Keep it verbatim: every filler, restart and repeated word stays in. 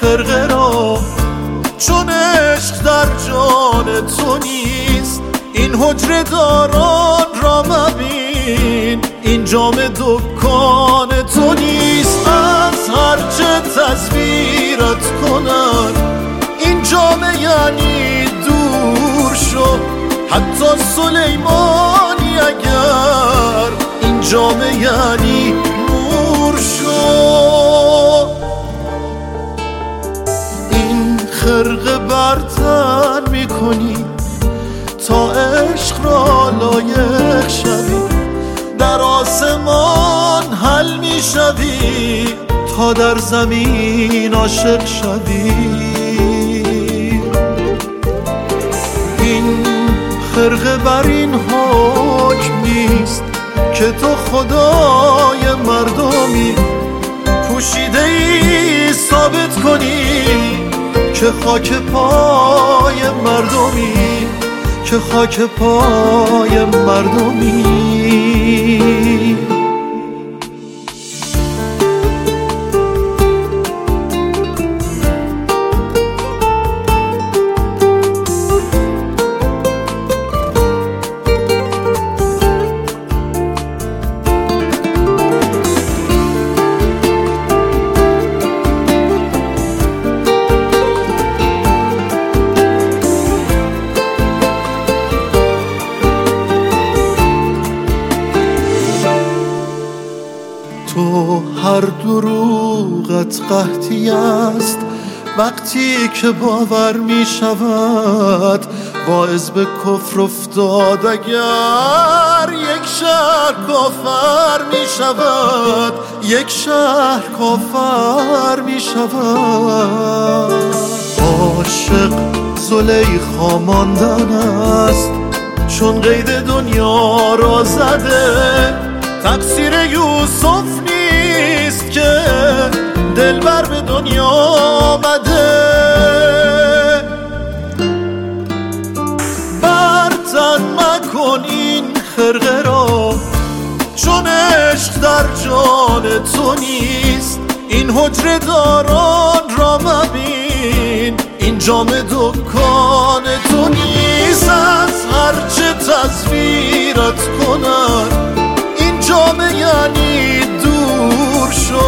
خرقه را، چون عشق در جان تو نیست. این حجره داران را مبین، این جام دکان تو نیست. از هرچه تصویرت کنن این جام یعنی دور شو، حتی سلیمانی اگر این جام یعنی نور شو. این خرقه برتن میکنی تا عشق را لایق شوی، در آسمان حل میشوی تا در زمین عاشق شوی. این خرقه بر این حکم نیست که تو خدای مردمی، پوشیده ای ثابت کنی که خاک پای مردمی، که خاک پای مردمی. تو هر دروغت قحطی است وقتی که باور می شود، واعظ به کفر افتاد اگر یک شهر کافر می شود، یک شهر کافر می شود. عاشق زلیخا ماندن است چون قید دنیا را زده، تقصیر یوسف نیست که دلبر به دنیا آمده. برتن مکن این خرقه را، چون عشق در جان تو نیست. این حجره داران را مبین، این جام دکان تو نیست. از هرچه تصویرت کنن این جام یعنی دور شو،